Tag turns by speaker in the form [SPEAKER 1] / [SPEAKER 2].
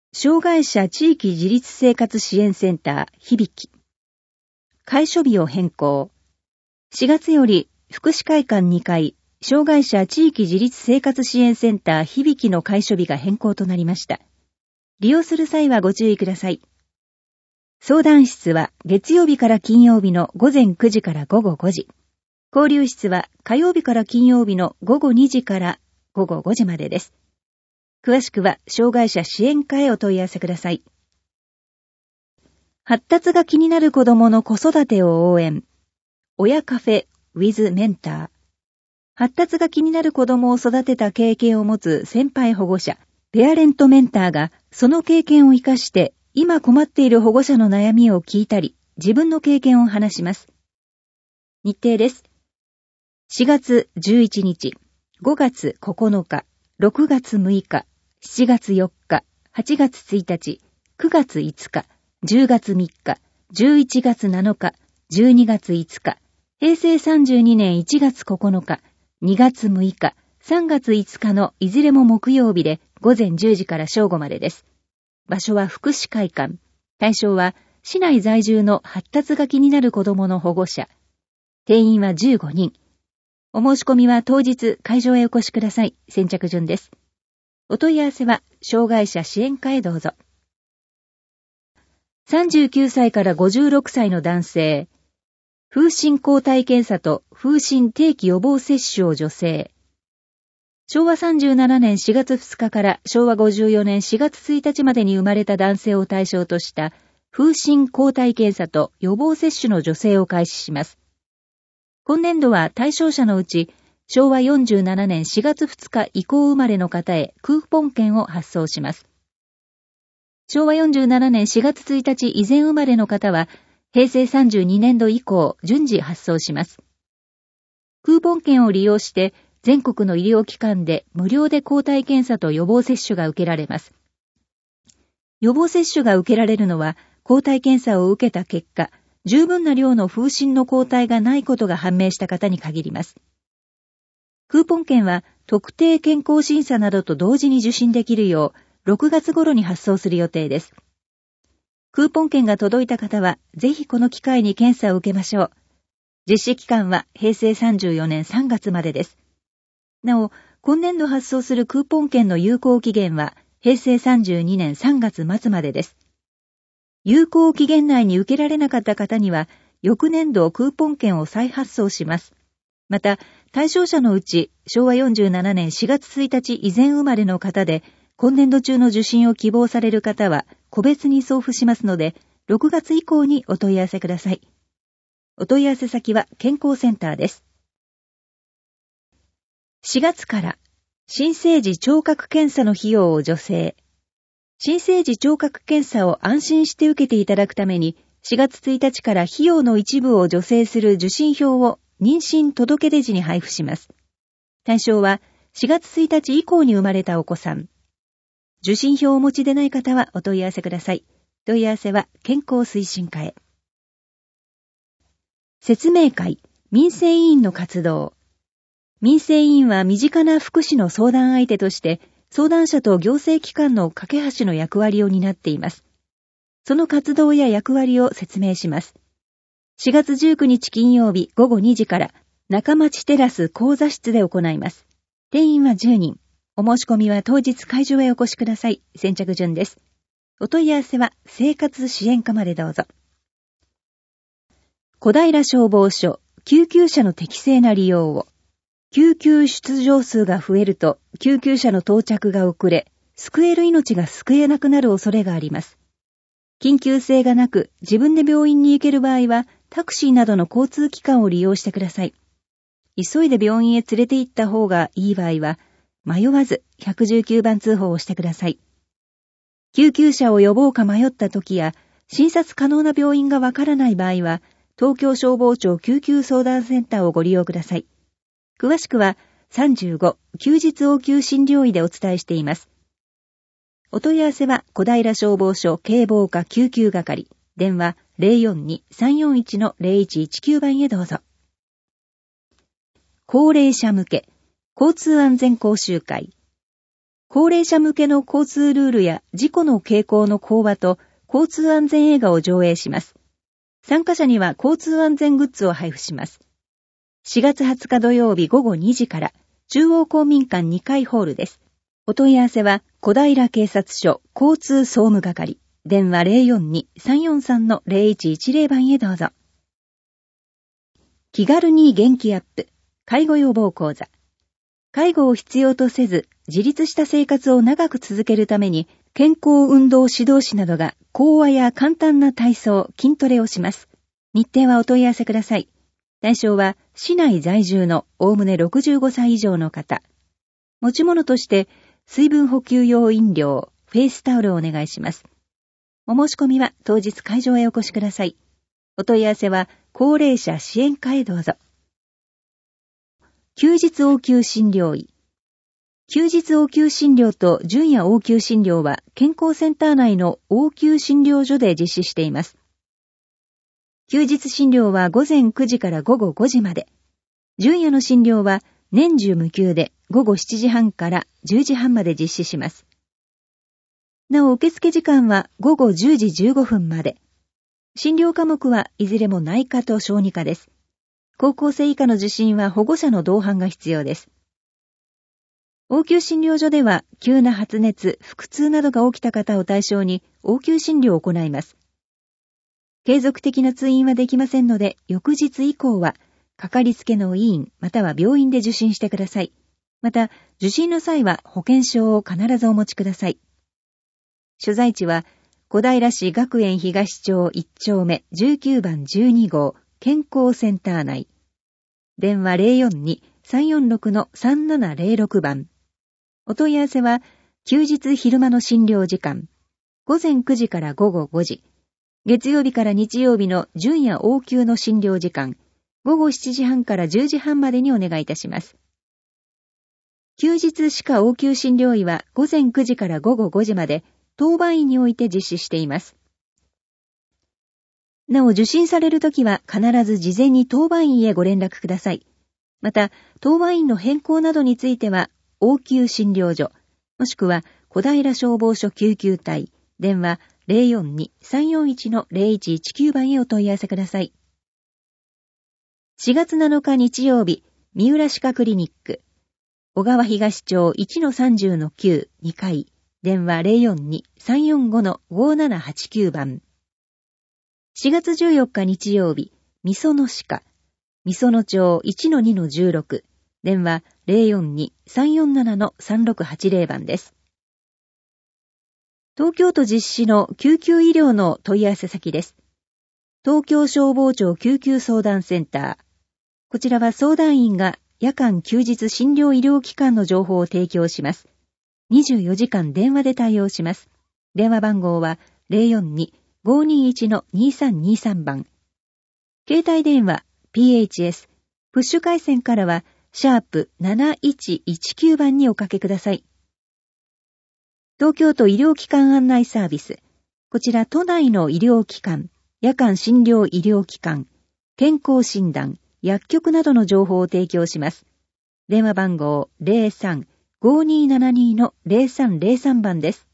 [SPEAKER 1] 障害者地域自立生活支援センター響き。開所日を変更。4月より福祉会館2階、障害者地域自立生活支援センター響きの開所日が変更となりました。利用する際はご注意ください。相談室は月曜日から金曜日の午前9時から午後5時。交流室は火曜日から金曜日の午後2時から午後5時までです。詳しくは障害者支援課へお問い合わせください。発達が気になる子どもの子育てを応援。親カフェ with メンター。発達が気になる子どもを育てた経験を持つ先輩保護者、ペアレントメンターがその経験を生かして今困っている保護者の悩みを聞いたり、自分の経験を話します。日程です。4月11日、5月9日、6月6日、7月4日、8月1日、9月5日、10月3日、11月7日、12月5日、平成32年1月9日、2月6日、3月5日のいずれも木曜日で午前10時から正午までです。場所は福祉会館。対象は市内在住の発達が気になる子どもの保護者。定員は15人。お申し込みは当日会場へお越しください。先着順です。お問い合わせは障害者支援課へどうぞ。39歳から56歳の男性。風疹抗体検査と風疹定期予防接種を助成。昭和37年4月2日から昭和54年4月1日までに生まれた男性を対象とした風疹抗体検査と予防接種の助成を開始します。今年度は対象者のうち昭和47年4月2日以降生まれの方へクーポン券を発送します。昭和47年4月1日以前生まれの方は平成32年度以降順次発送します。クーポン券を利用して全国の医療機関で無料で抗体検査と予防接種が受けられます。予防接種が受けられるのは抗体検査を受けた結果、十分な量の風疹の抗体がないことが判明した方に限ります。クーポン券は特定健康審査などと同時に受診できるよう6月頃に発送する予定です。クーポン券が届いた方はぜひこの機会に検査を受けましょう。実施期間は平成34年3月までです。なお、今年度発送するクーポン券の有効期限は平成32年3月末までです。有効期限内に受けられなかった方には、翌年度クーポン券を再発送します。また、対象者のうち、昭和47年4月1日以前生まれの方で、今年度中の受診を希望される方は、個別に送付しますので、6月以降にお問い合わせください。お問い合わせ先は健康センターです。4月から、新生児聴覚検査の費用を助成。新生児聴覚検査を安心して受けていただくために、4月1日から費用の一部を助成する受診票を妊娠届出時に配布します。対象は4月1日以降に生まれたお子さん。受診票をお持ちでない方はお問い合わせください。問い合わせは健康推進課へ。説明会、民生委員の活動。民生委員は身近な福祉の相談相手として、相談者と行政機関の架け橋の役割を担っています。その活動や役割を説明します。4月19日金曜日午後2時から中町テラス講座室で行います。定員は10人。お申し込みは当日会場へお越しください。先着順です。お問い合わせは生活支援課までどうぞ。小平消防署、救急車の適正な利用を。救急出動数が増えると救急車の到着が遅れ、救える命が救えなくなる恐れがあります。緊急性がなく自分で病院に行ける場合はタクシーなどの交通機関を利用してください。急いで病院へ連れて行った方がいい場合は迷わず119番通報をしてください。救急車を呼ぼうか迷った時や診察可能な病院がわからない場合は東京消防庁救急相談センターをご利用ください。詳しくは35休日応急診療医でお伝えしています。お問い合わせは小平消防署警防課救急係、電話 042-341-0119 番へどうぞ。高齢者向け交通安全講習会。 高齢者向けの交通ルールや事故の傾向の講話と交通安全映画を上映します。参加者には交通安全グッズを配布します。4月20日土曜日午後2時から中央公民館2階ホールです。お問い合わせは小平警察署交通総務係、電話 042-343-0110 番へどうぞ。気軽に元気アップ、介護予防講座。介護を必要とせず、自立した生活を長く続けるために、健康運動指導士などが講話や簡単な体操、筋トレをします。日程はお問い合わせください。対象は市内在住のおおむね65歳以上の方。持ち物として水分補給用飲料、フェイスタオルをお願いします。お申し込みは当日会場へお越しください。お問い合わせは高齢者支援課へどうぞ。休日応急診療医。休日応急診療と準夜応急診療は健康センター内の応急診療所で実施しています。休日診療は午前9時から午後5時まで。準夜の診療は年中無休で午後7時半から10時半まで実施します。なお受付時間は午後10時15分まで。診療科目はいずれも内科と小児科です。高校生以下の受診は保護者の同伴が必要です。応急診療所では急な発熱、腹痛などが起きた方を対象に応急診療を行います。継続的な通院はできませんので、翌日以降はかかりつけの医院または病院で受診してください。また、受診の際は保険証を必ずお持ちください。所在地は小平市学園東町1丁目19番12号健康センター内。電話 042-346-3706 番。お問い合わせは休日昼間の診療時間。午前9時から午後5時。月曜日から日曜日の準夜応急の診療時間。午後7時半から10時半までにお願いいたします。休日歯科応急診療医は午前9時から午後5時まで当番医において実施しています。なお受診されるときは必ず事前に当番医へご連絡ください。また、当番医の変更などについては、応急診療所、もしくは小平消防署救急隊、電話 042-341-0119 番へお問い合わせください。4月7日日曜日、三浦歯科クリニック、小川東町 1-30-9 2階、電話 042-345-5789 番。4月14日日曜日、みその歯科、みその町 1-2-16、電話 042-347-3680 番です。東京都実施の救急医療の問い合わせ先です。東京消防庁救急相談センター。こちらは相談員が夜間休日診療医療機関の情報を提供します。24時間電話で対応します。電話番号は 042-521-2323 番。携帯電話 PHS プッシュ回線からは#7119 番におかけください。東京都医療機関案内サービス。こちら都内の医療機関、夜間診療医療機関、健康診断、薬局などの情報を提供します。電話番号 03-5272-0303 番です。